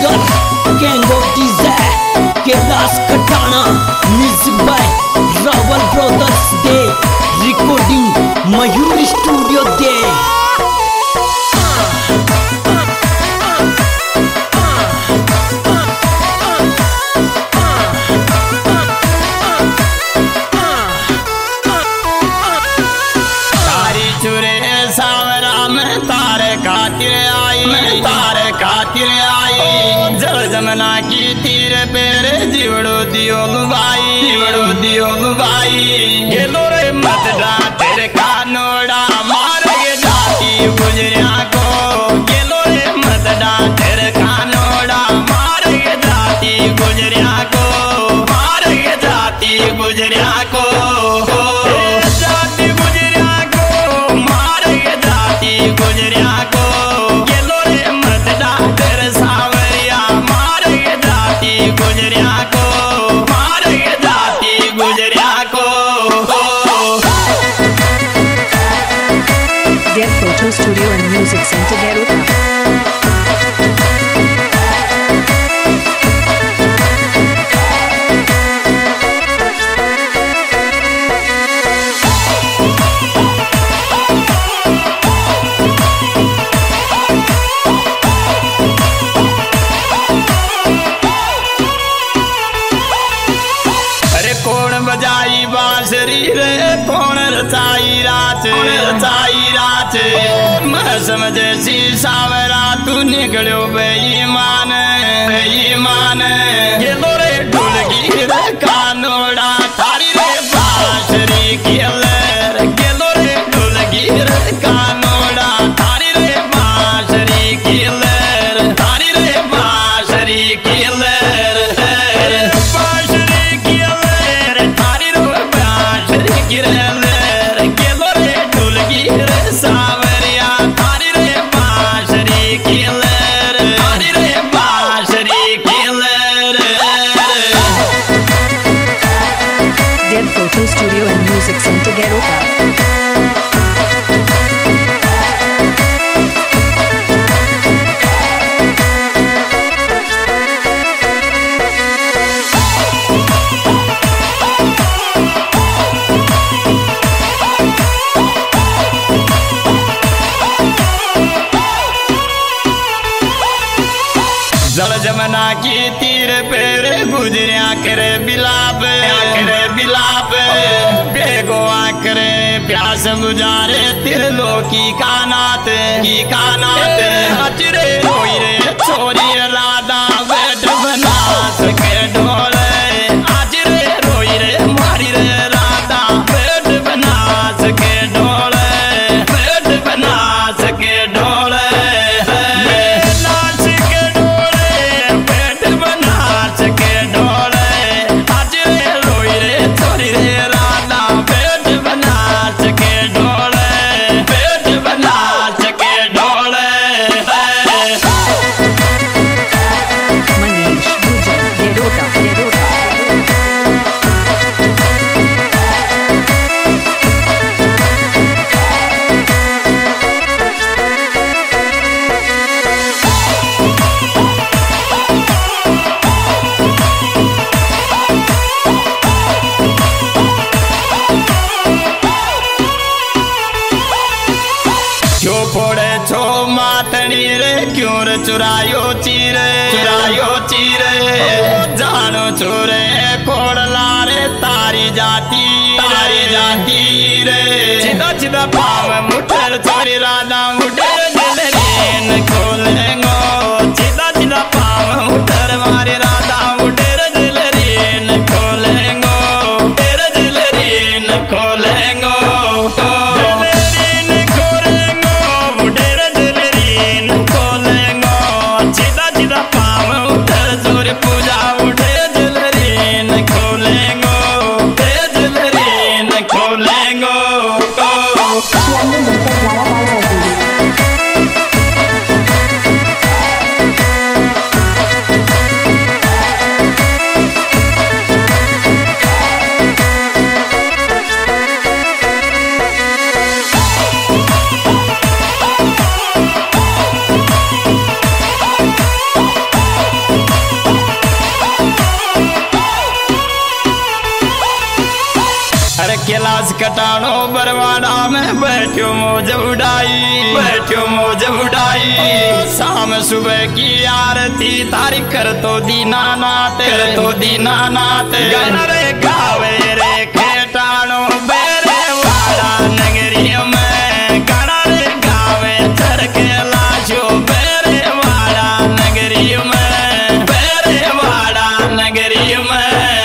Singer gang of desire Kailash Katana music by Rawal brothers दे recording Mayur studio दे। जमना की तीर पेर जीवड़ो दियो भाई गेलो रे मत डा तेरे कानोड़ा मार के जाती गुजरिया को गेलो रे मत डा तेरे कानोड़ा मार के जाती गुजरिया को मार के जाती गुजरिया को जाती गुजरिया को मार के जाती गुजरिया को गेलो रे मत डा तेरे सावरिया मार के जाती गुजरिया को मार के जाती गुजरिया को। Their photo studio and music center Garota. बजाई बांसुरी रे कौन रचाई रात मैं समझे सी सावरा तू निकलो बेईमान गेलो रे ढोलकी रे कानोड़ा थारी रे बांसुरी की लहर गेलो रे ढोलकी रे कानोड़ा थारी रे बांसुरी की लहर थारी रे बांसुरी की लहर गेलो रे ढोलकी रे सावरिया थारी रे बांसुरी की लहर थारी रे बांसुरी की लहर। Their photo studio and music center Garota. जल जमना की तीर पेर गुजरिया करे बिलाप बेगो आकरे प्यास बुझारे त्रिलोकी का नात हजरे रोई रे छोरी राधा बैठ बना सके ढोले हजरे रोई रे मारी रे राधा बैठ बना सके ढोले बैठ बना सके ढोले मातनी रे क्यों रे चुरायो चीरे जानो चोरे कोड़ला रे तारी जाती रे चिदा पाव मुठर चोरी राधा मुठर दिल खोलेंगो चिदा पाव मुठर मारे राधा मुठर दिल खोलेंगो तेरे दिल खोलेंगो पूजा उठे दिलरीन खोलेंगो खोलेंगो घास कटानो बरवाड़ा में बैठो मौज उड़ाई शाम सुबह की आरती तारी कर तो दीनानाथ गाना रे गावे रे खेटानो बेरे वाड़ा नगरी में गाना रे गावे चर के लाशो बेरे वाड़ा नगरी में बेरे वाड़ा नगरी में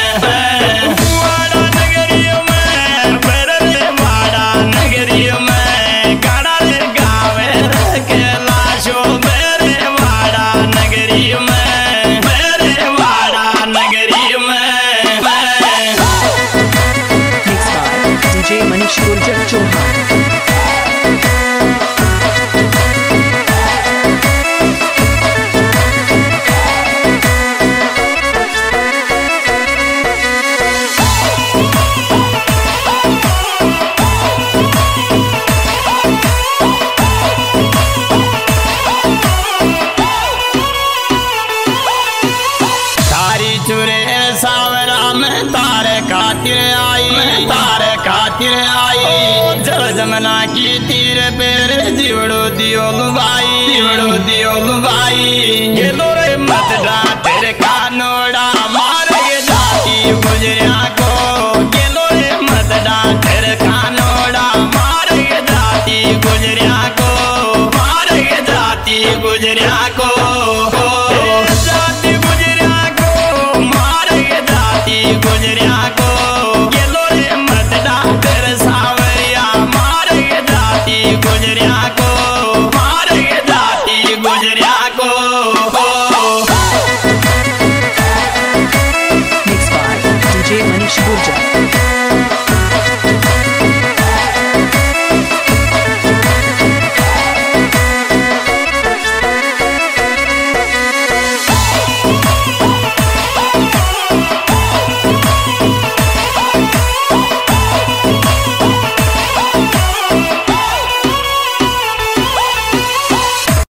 खातिर आई जल जमना की तीर पेर जीवड़ो दियो लुबाई